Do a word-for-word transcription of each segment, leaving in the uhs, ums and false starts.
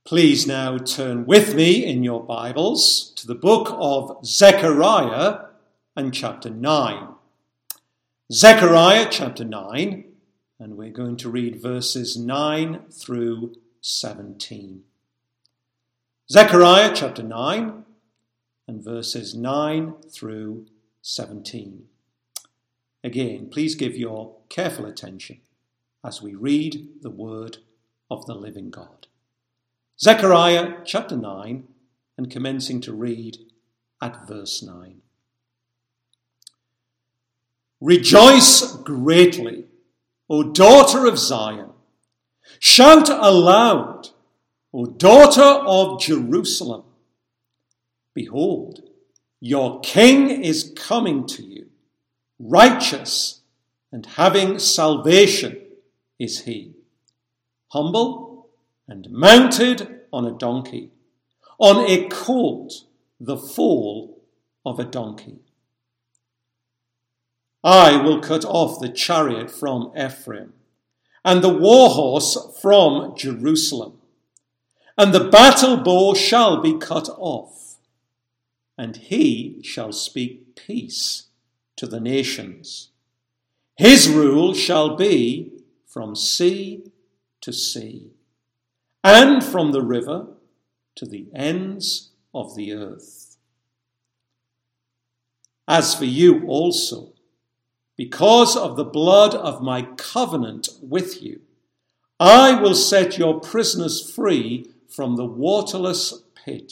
Please now turn with me in your Bibles to the book of Zechariah and chapter nine. Zechariah chapter nine, and we're going to read verses nine through seventeen. Zechariah chapter nine and verses nine through seventeen. Again, please give your careful attention as we read the word of the living God. Zechariah chapter nine, and commencing to read at verse nine. Rejoice greatly, O daughter of Zion. Shout aloud, O daughter of Jerusalem. Behold, your king is coming to you. Righteous and having salvation is he. Humble and mounted on a donkey, on a colt, the foal of a donkey. I will cut off the chariot from Ephraim, and the war horse from Jerusalem, and the battle bow shall be cut off, and he shall speak peace to the nations. His rule shall be from sea to sea, and from the river to the ends of the earth. As for you also, because of the blood of my covenant with you, I will set your prisoners free from the waterless pit.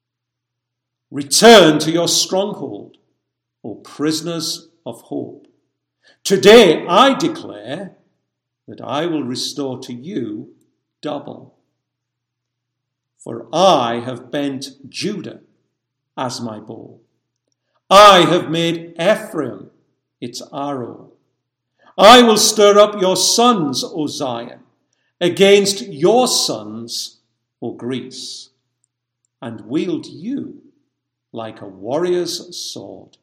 Return to your stronghold, O prisoners of hope. Today I declare that I will restore to you double. For I have bent Judah as my bow. I have made Ephraim its arrow. I will stir up your sons, O Zion, against your sons, O Greece, and wield you like a warrior's sword.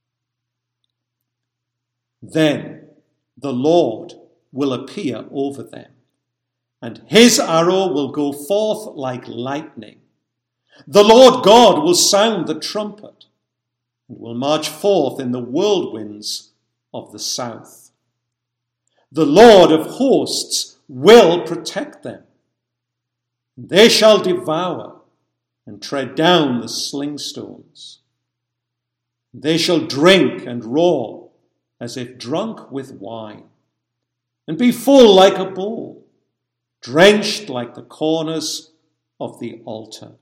Then the Lord will appear over them, and his arrow will go forth like lightning. The Lord God will sound the trumpet, and will march forth in the whirlwinds of the south. The Lord of hosts will protect them. They shall devour and tread down the sling stones. They shall drink and roar as if drunk with wine, and be full like a bowl, drenched like the corners of the altar.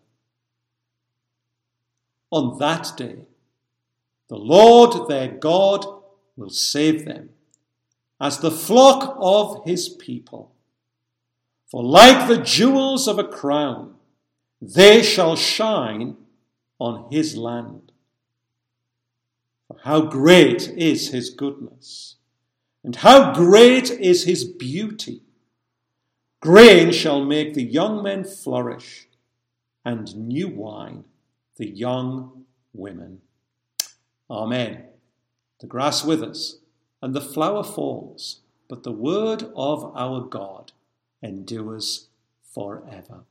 On that day, the Lord their God will save them as the flock of his people. For like the jewels of a crown, they shall shine on his land. For how great is his goodness, and how great is his beauty! Grain shall make the young men flourish, and new wine the young women. Amen. The grass withers, and the flower falls, but the word of our God endures forever.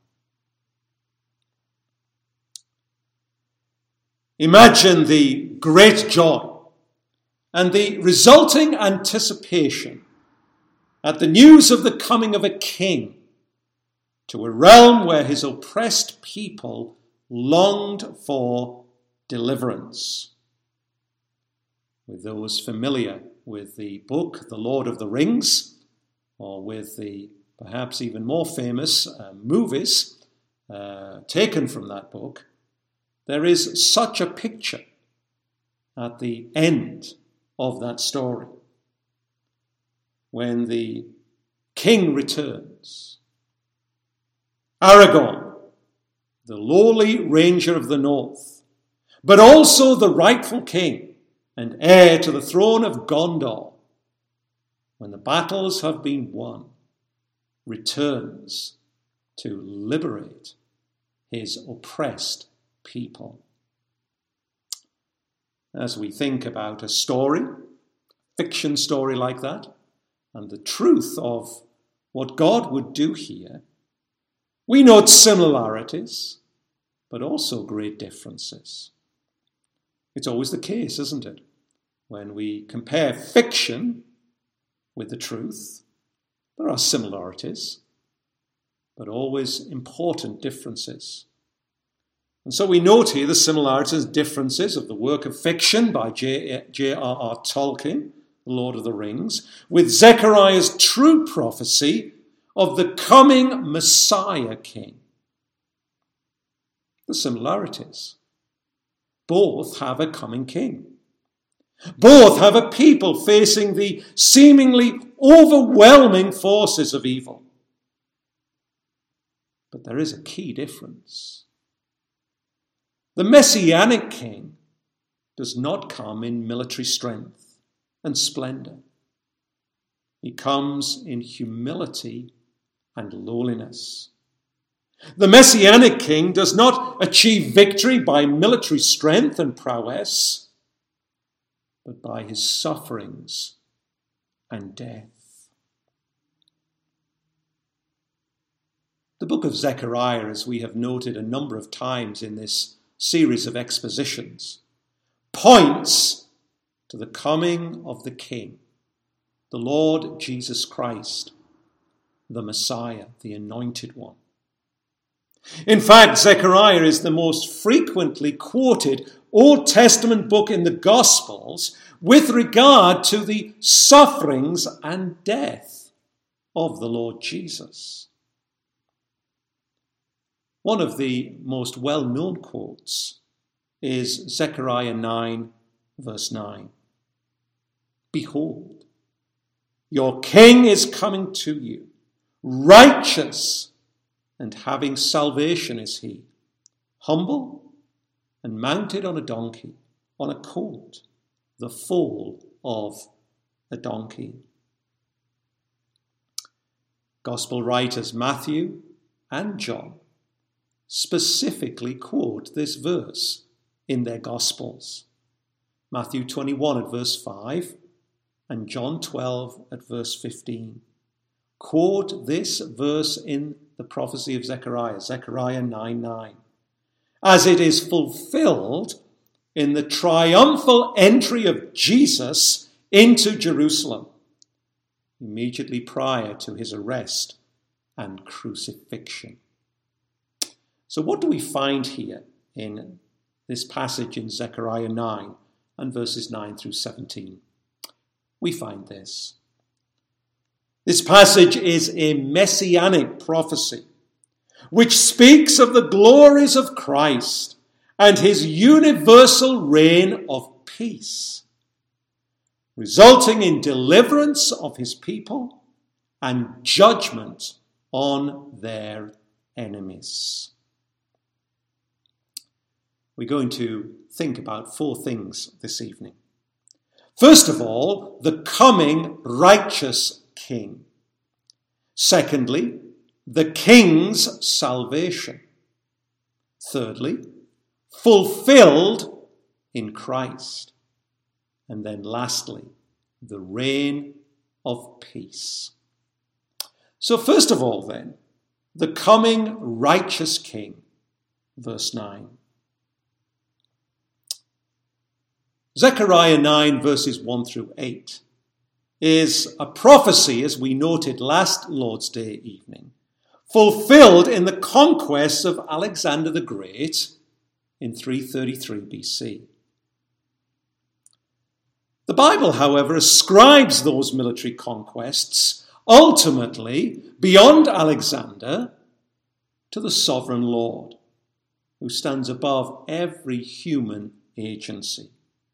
Imagine the great joy and the resulting anticipation at the news of the coming of a king to a realm where his oppressed people longed for deliverance. With those familiar with the book The Lord of the Rings, or with the perhaps even more famous uh, movies uh, taken from that book, there is such a picture at the end of that story. When the king returns, Aragorn, the lowly ranger of the north, but also the rightful king and heir to the throne of Gondor, when the battles have been won, returns to liberate his oppressed people. As we think about a story, fiction story like that, and the truth of what God would do here, We note similarities, but also great differences. It's always the case, isn't it? When we compare fiction with the truth, there are similarities, but always important differences. And so we note here the similarities and differences of the work of fiction by J R R Tolkien, The Lord of the Rings, with Zechariah's true prophecy of the coming Messiah King. The similarities. Both have a coming king. Both have a people facing the seemingly overwhelming forces of evil. But there is a key difference. The Messianic king does not come in military strength and splendor. He comes in humility and lowliness. The Messianic king does not achieve victory by military strength and prowess, but by his sufferings and death. The book of Zechariah, as we have noted a number of times in this series of expositions, points to the coming of the King, the Lord Jesus Christ, the Messiah, the Anointed One. In fact, Zechariah is the most frequently quoted Old Testament book in the Gospels with regard to the sufferings and death of the Lord Jesus. One of the most well-known quotes is Zechariah nine, verse nine. Behold, your king is coming to you, righteous and having salvation is he, humble and mounted on a donkey, on a colt, the foal of a donkey. Gospel writers Matthew and John specifically quote this verse in their Gospels. Matthew twenty-one at verse five and John twelve at verse fifteen. Quote this verse in the prophecy of Zechariah, Zechariah nine nine, as it is fulfilled in the triumphal entry of Jesus into Jerusalem, immediately prior to his arrest and crucifixion. So what do we find here in this passage in Zechariah nine and verses nine through seventeen? We find this. This passage is a messianic prophecy which speaks of the glories of Christ and his universal reign of peace, resulting in deliverance of his people and judgment on their enemies. We're going to think about four things this evening. First of all, the coming righteous king. Secondly, the king's salvation. Thirdly, fulfilled in Christ. And then lastly, the reign of peace. So first of all then, the coming righteous king, verse nine. Zechariah nine verses one through eight is a prophecy, as we noted last Lord's Day evening, fulfilled in the conquests of Alexander the Great in three thirty-three B C. The Bible, however, ascribes those military conquests ultimately, beyond Alexander, to the sovereign Lord, who stands above every human agency.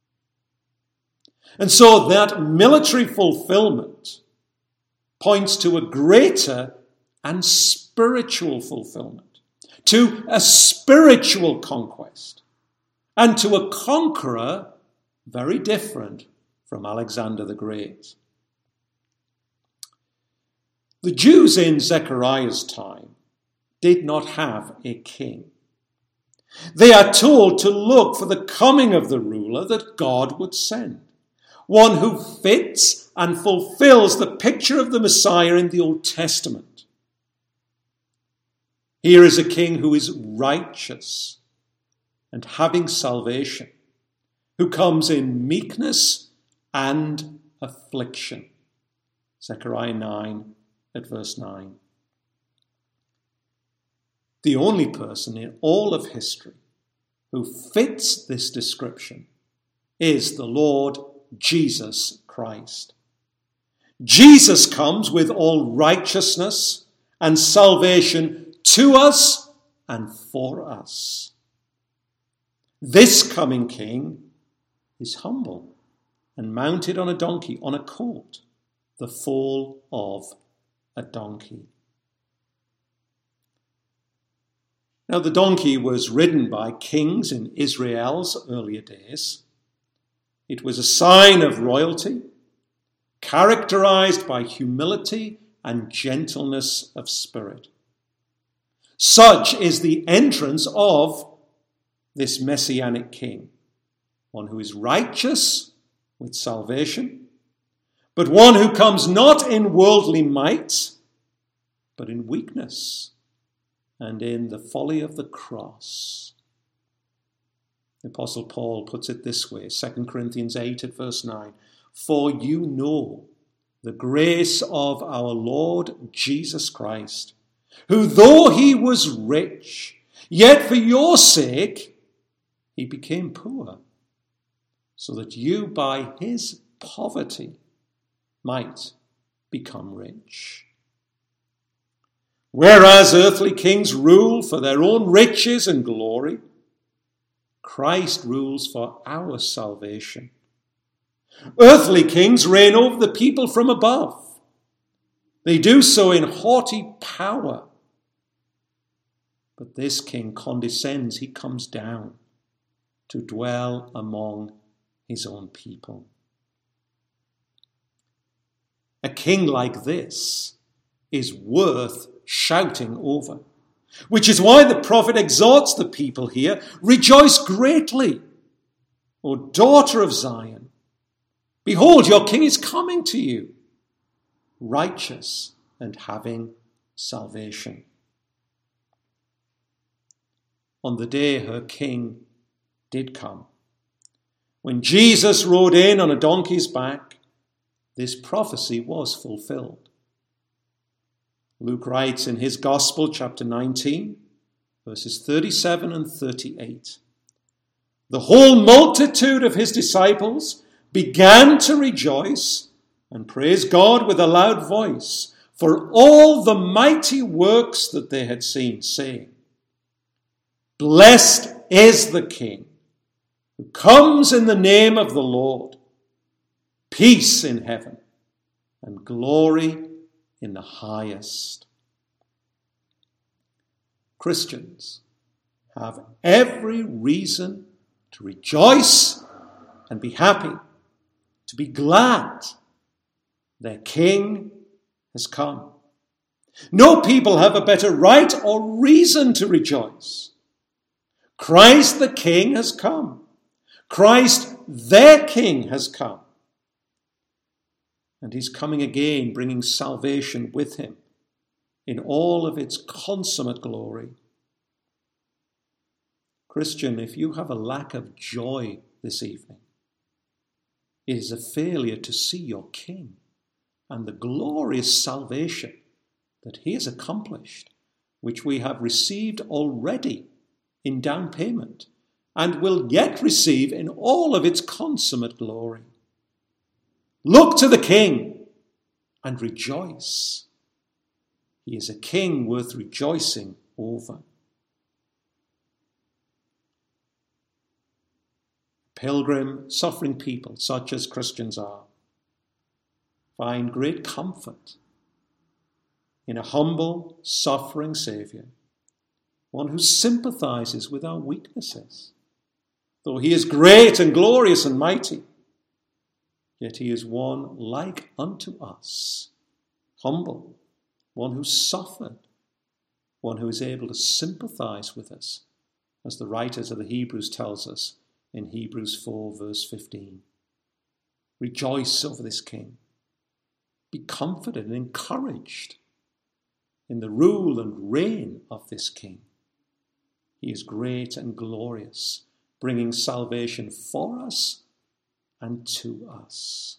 And so that military fulfillment points to a greater and spiritual fulfillment, to a spiritual conquest, and to a conqueror very different from Alexander the Great. The Jews in Zechariah's time did not have a king. They are told to look for the coming of the ruler that God would send, one who fits and fulfills the picture of the Messiah in the Old Testament. Here is a king who is righteous and having salvation, who comes in meekness and affliction. Zechariah nine at verse nine. The only person in all of history who fits this description is the Lord Jesus Christ. Jesus comes with all righteousness and salvation to us and for us. This coming king is humble and mounted on a donkey, on a colt, the foal of a donkey. Now, the donkey was ridden by kings in Israel's earlier days. It was a sign of royalty, characterized by humility and gentleness of spirit. Such is the entrance of this messianic king, one who is righteous with salvation, but one who comes not in worldly might, but in weakness and in the folly of the cross. The Apostle Paul puts it this way, Second Corinthians eight at verse nine, "For you know the grace of our Lord Jesus Christ, who though he was rich, yet for your sake he became poor, so that you by his poverty might become rich." Whereas earthly kings rule for their own riches and glory, Christ rules for our salvation. Earthly kings reign over the people from above. They do so in haughty power. But this king condescends, he comes down to dwell among his own people. A king like this is worth shouting over, which is why the prophet exhorts the people here, "Rejoice greatly, O daughter of Zion. Behold, your king is coming to you, righteous and having salvation." On the day her king did come, when Jesus rode in on a donkey's back, this prophecy was fulfilled. Luke writes in his Gospel, chapter nineteen, verses thirty-seven and thirty-eight, "The whole multitude of his disciples began to rejoice and praise God with a loud voice for all the mighty works that they had seen, saying, 'Blessed is the King who comes in the name of the Lord, peace in heaven and glory in the highest.'" Christians have every reason to rejoice and be happy, to be glad their King has come. No people have a better right or reason to rejoice. Christ the King has come. Christ their King has come. And he's coming again, bringing salvation with him in all of its consummate glory. Christian, if you have a lack of joy this evening, it is a failure to see your King and the glorious salvation that he has accomplished, which we have received already in down payment and will yet receive in all of its consummate glory. Look to the King and rejoice. He is a King worth rejoicing over. Pilgrim, suffering people, such as Christians are, find great comfort in a humble, suffering Saviour, one who sympathizes with our weaknesses. Though he is great and glorious and mighty, yet he is one like unto us, humble, one who suffered, one who is able to sympathize with us, as the writers of the Hebrews tells us in Hebrews four, verse fifteen. Rejoice over this King. Be comforted and encouraged. in the rule and reign of this King. He is great and glorious, bringing salvation for us and to us.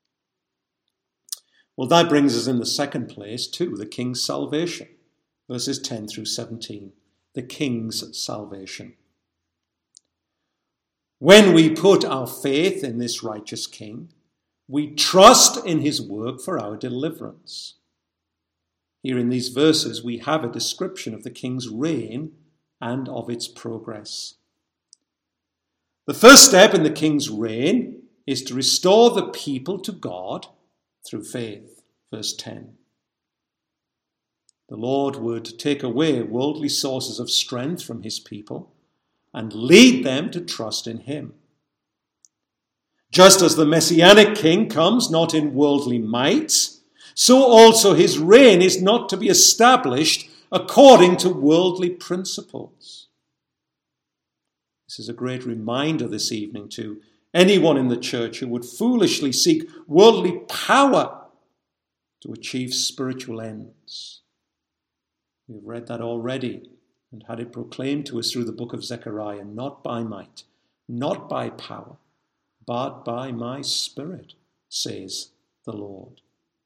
Well, that brings us in the second place to the King's salvation, verses ten through seventeen, the King's salvation. When we put our faith in this righteous King, we trust in his work for our deliverance. Here in these verses, we have a description of the King's reign and of its progress. The first step in the King's reign is to restore the people to God through faith. Verse ten. The Lord would take away worldly sources of strength from his people and lead them to trust in him. Just as the Messianic King comes not in worldly might, so also his reign is not to be established according to worldly principles. This is a great reminder this evening to anyone in the church who would foolishly seek worldly power to achieve spiritual ends. We've read that already and had it proclaimed to us through the book of Zechariah, not by might, not by power, but by my Spirit, says the Lord.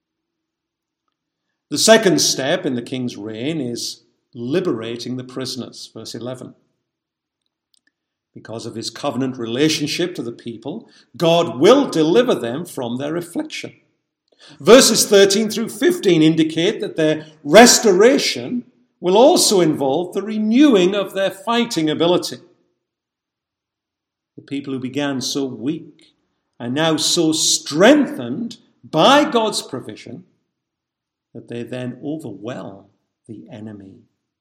The second step in the King's reign is liberating the prisoners, verse eleven. Because of his covenant relationship to the people, God will deliver them from their affliction. Verses thirteen through fifteen indicate that their restoration will also involve the renewing of their fighting ability. The people who began so weak are now so strengthened by God's provision that they then overwhelm the enemy.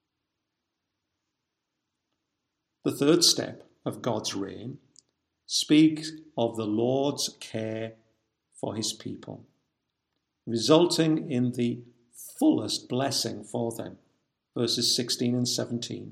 The third step of God's reign speaks of the Lord's care for his people, resulting in the fullest blessing for them. Verses sixteen and seventeen.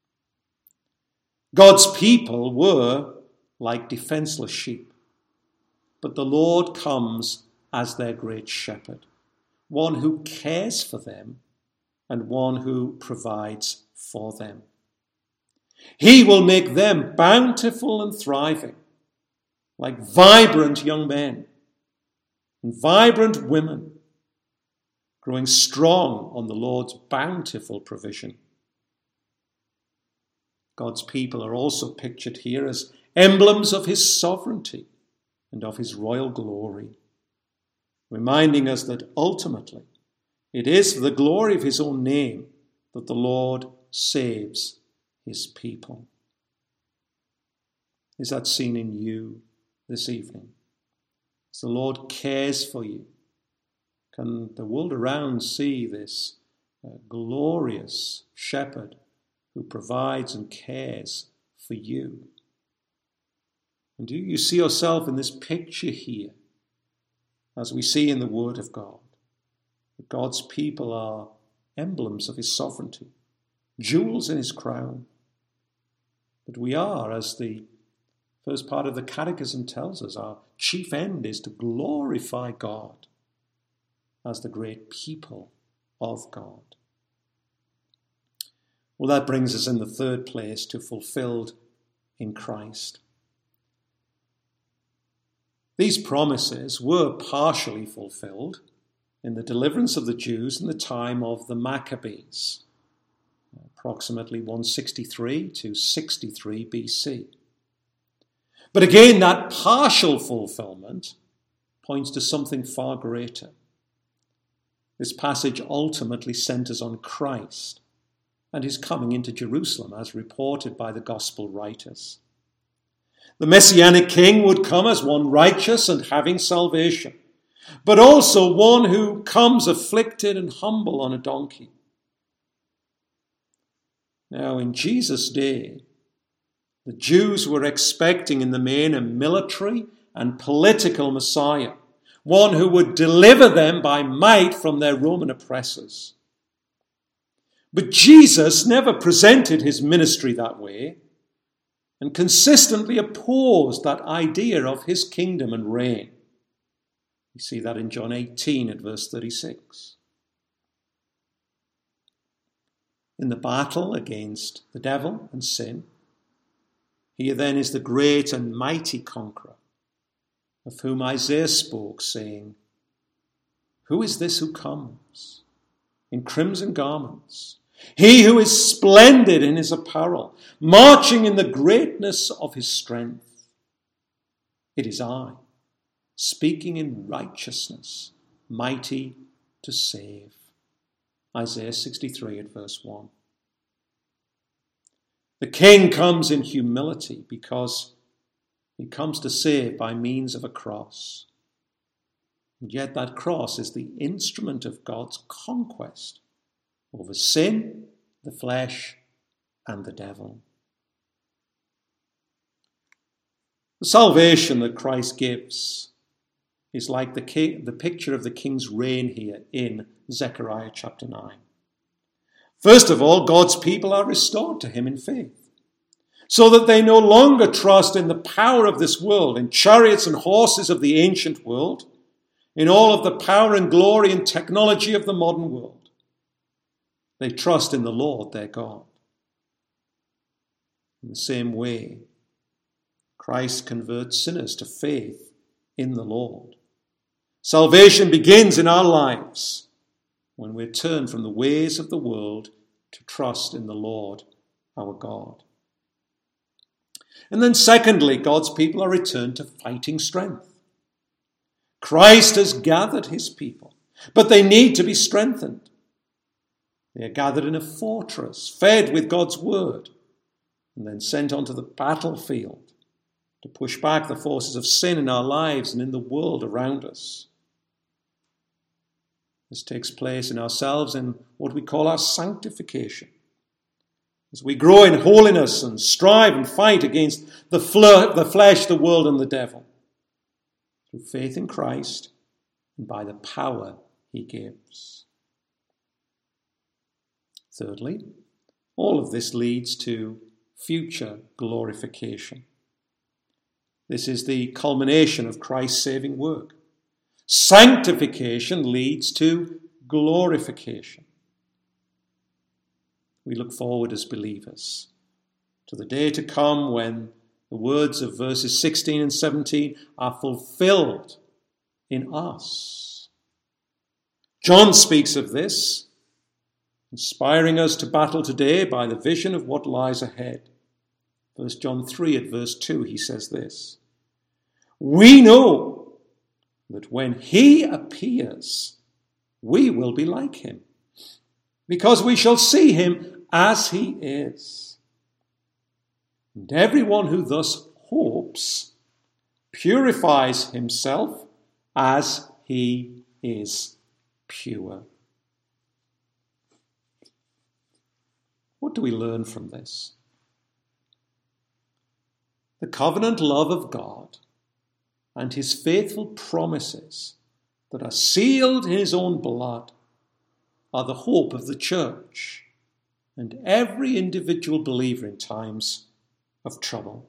God's people were like defenseless sheep, but the Lord comes as their great shepherd, one who cares for them and one who provides for them. He will make them bountiful and thriving, like vibrant young men and vibrant women, growing strong on the Lord's bountiful provision. God's people are also pictured here as emblems of his sovereignty and of his royal glory, reminding us that ultimately it is for the glory of his own name that the Lord saves his people. Is that seen in you this evening? As the Lord cares for you, can the world around see this uh, glorious shepherd who provides and cares for you? And do you see yourself in this picture here, as we see in the Word of God, that God's people are emblems of his sovereignty, jewels in his crown? But we are, as the first part of the Catechism tells us, our chief end is to glorify God as the great people of God. Well, that brings us in the third place to fulfilled in Christ. These promises were partially fulfilled in the deliverance of the Jews in the time of the Maccabees, approximately one sixty-three to sixty-three B C. But again, that partial fulfillment points to something far greater. This passage ultimately centers on Christ and his coming into Jerusalem as reported by the gospel writers. The Messianic King would come as one righteous and having salvation, but also one who comes afflicted and humble on a donkey. Now, in Jesus' day, the Jews were expecting in the main a military and political Messiah, one who would deliver them by might from their Roman oppressors. But Jesus never presented his ministry that way and consistently opposed that idea of his kingdom and reign. We see that in John eighteen at verse thirty-six. in the battle against the devil and sin. Here then is the great and mighty conqueror, of whom Isaiah spoke, saying, "Who is this who comes in crimson garments? He who is splendid in his apparel, marching in the greatness of his strength. It is I, speaking in righteousness, mighty to save." Isaiah sixty-three at verse one. The King comes in humility because he comes to save by means of a cross. And yet that cross is the instrument of God's conquest over sin, the flesh, and the devil. The salvation that Christ gives is like the, king, the picture of the king's reign here in Zechariah chapter nine. First of all, God's people are restored to him in faith, so that they no longer trust in the power of this world, in chariots and horses of the ancient world, in all of the power and glory and technology of the modern world. They trust in the Lord their God. In the same way, Christ converts sinners to faith in the Lord. Salvation begins in our lives when we turn from the ways of the world to trust in the Lord our God. And then secondly, God's people are returned to fighting strength. Christ has gathered his people, but they need to be strengthened. They are gathered in a fortress, fed with God's word, and then sent onto the battlefield to push back the forces of sin in our lives and in the world around us. This takes place in ourselves in what we call our sanctification. As we grow in holiness and strive and fight against the, fl- the flesh, the world, and the devil, through faith in Christ and by the power he gives. Thirdly, all of this leads to future glorification. This is the culmination of Christ's saving work. Sanctification leads to glorification. We look forward as believers to the day to come when the words of verses sixteen and seventeen are fulfilled in us. John speaks of this, inspiring us to battle today by the vision of what lies ahead. First John three at verse two, he says this: "We know that when he appears, we will be like him, because we shall see him as he is. And everyone who thus hopes purifies himself as he is pure." What do we learn from this? The covenant love of God and his faithful promises that are sealed in his own blood are the hope of the church and every individual believer in times of trouble.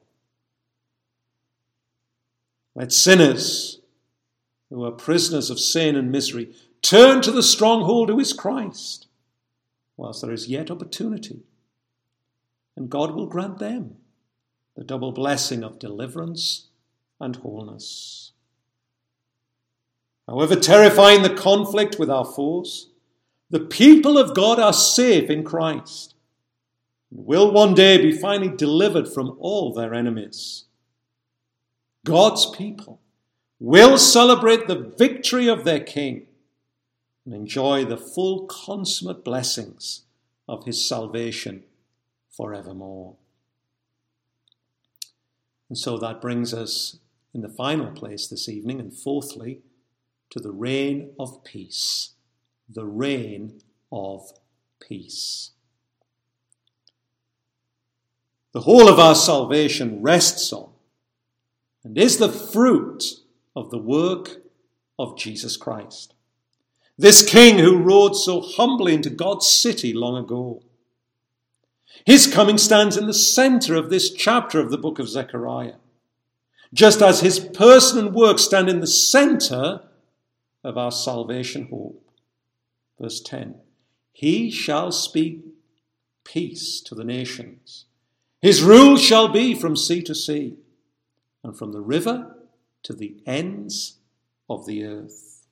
Let sinners who are prisoners of sin and misery turn to the stronghold who is Christ, whilst there is yet opportunity, and God will grant them the double blessing of deliverance and wholeness. However terrifying the conflict with our foes, the people of God are safe in Christ and will one day be finally delivered from all their enemies. God's people will celebrate the victory of their King and enjoy the full consummate blessings of his salvation forevermore. And so that brings us in the final place this evening, and fourthly, to the reign of peace. The reign of peace. The whole of our salvation rests on and is the fruit of the work of Jesus Christ, this King who rode so humbly into God's city long ago. His coming stands in the center of this chapter of the book of Zechariah, just as his person and work stand in the center of our salvation hope. Verse ten, "He shall speak peace to the nations. His rule shall be from sea to sea, and from the river to the ends of the earth.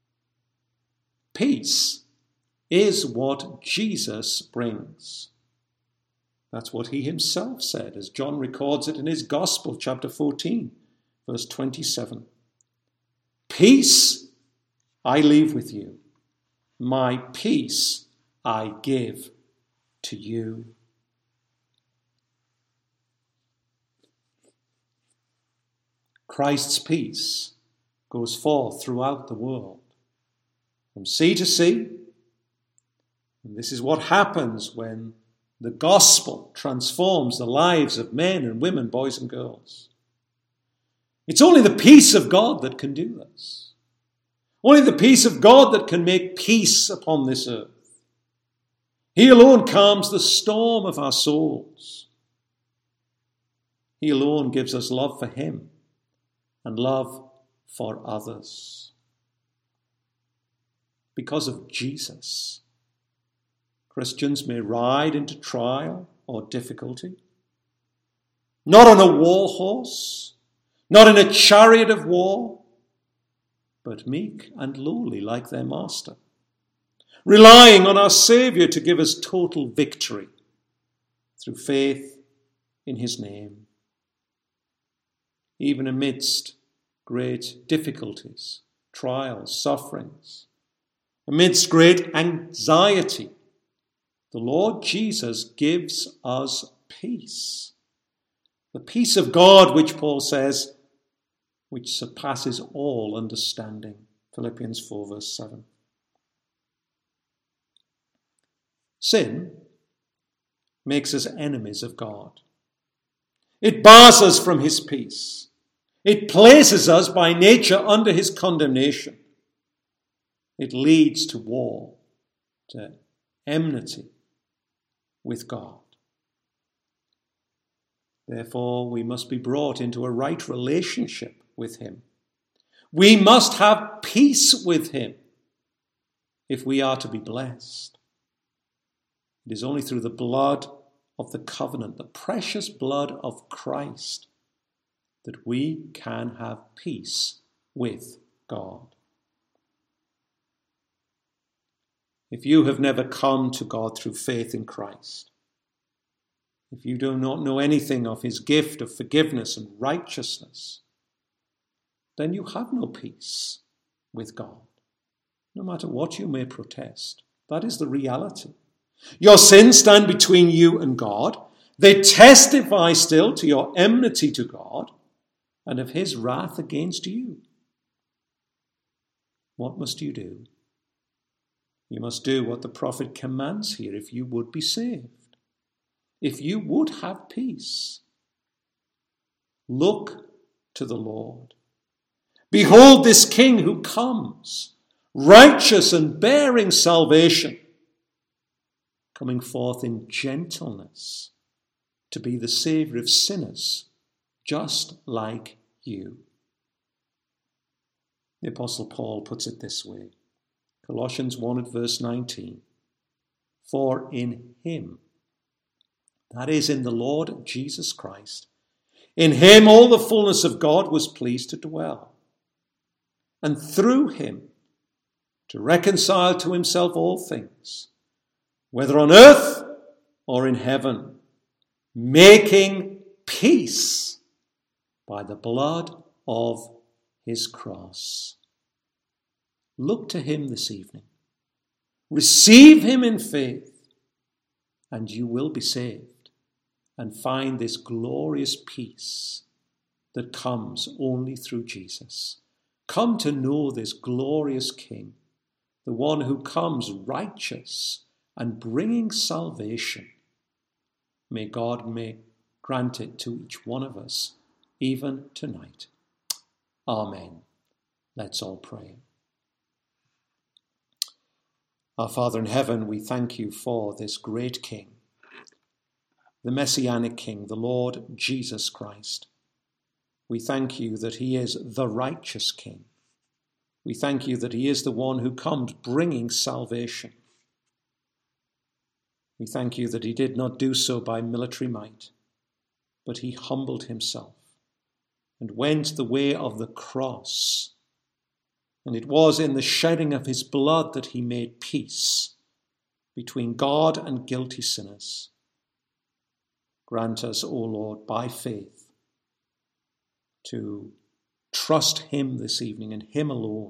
Peace is what Jesus brings. That's what he himself said, as John records it in his Gospel, chapter fourteen, verse twenty-seven. Peace I leave with you. My peace I give to you. Christ's peace goes forth throughout the world, from sea to sea. And this is what happens when the gospel transforms the lives of men and women, boys and girls. It's only the peace of God that can do this. Only the peace of God that can make peace upon this earth. He alone calms the storm of our souls. He alone gives us love for him and love for others. Because of Jesus, Christians may ride into trial or difficulty, not on a war horse, not in a chariot of war, but meek and lowly like their master, relying on our Saviour to give us total victory through faith in his name. Even amidst great difficulties, trials, sufferings, amidst great anxiety, the Lord Jesus gives us peace. The peace of God, which Paul says, which surpasses all understanding. Philippians four, verse seven. Sin makes us enemies of God. It bars us from his peace. It places us by nature under his condemnation. It leads to war, to enmity with God. Therefore, we must be brought into a right relationship with him. We must have peace with him if we are to be blessed. It is only through the blood of the covenant, the precious blood of Christ, that we can have peace with God. If you have never come to God through faith in Christ, if you do not know anything of his gift of forgiveness and righteousness, then you have no peace with God, no matter what you may protest. That is the reality. Your sins stand between you and God. They testify still to your enmity to God and of his wrath against you. What must you do? You must do what the prophet commands here if you would be saved, if you would have peace. Look to the Lord. Behold this King who comes, righteous and bearing salvation, coming forth in gentleness to be the Saviour of sinners, just like you. The Apostle Paul puts it this way. Colossians one at verse nineteen. For in him, that is in the Lord Jesus Christ, in him all the fullness of God was pleased to dwell, and through him to reconcile to himself all things, whether on earth or in heaven, making peace by the blood of his cross. Look to him this evening. Receive him in faith, and you will be saved and find this glorious peace that comes only through Jesus. Come to know this glorious King, the one who comes righteous and bringing salvation. May God may grant it to each one of us, even tonight. Amen. Let's all pray. Our Father in heaven, we thank you for this great King, the Messianic King, the Lord Jesus Christ. We thank you that he is the righteous King. We thank you that he is the one who comes bringing salvation. We thank you that he did not do so by military might, but he humbled himself and went the way of the cross. And it was in the shedding of his blood that he made peace between God and guilty sinners. Grant us, O Lord, by faith, to trust him this evening and him alone.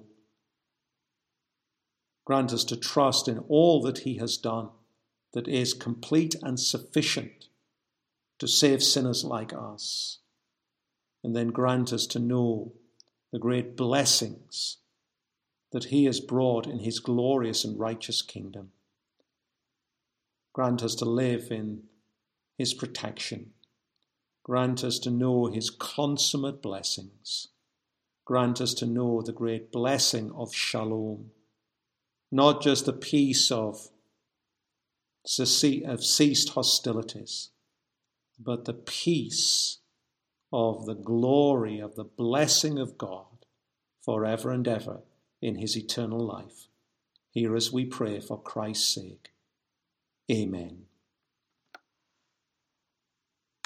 Grant us to trust in all that he has done, that is complete and sufficient to save sinners like us. And then grant us to know the great blessings that he has brought in his glorious and righteous kingdom. Grant us to live in his protection. Grant us to know his consummate blessings. Grant us to know the great blessing of shalom, not just the peace of, of ceased hostilities, but the peace of the glory of the blessing of God forever and ever in his eternal life. Hear us, we pray, for Christ's sake. Amen.